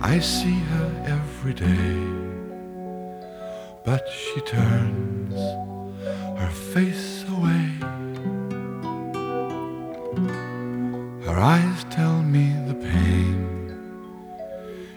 I see her every day, but she turns her face away. Her eyes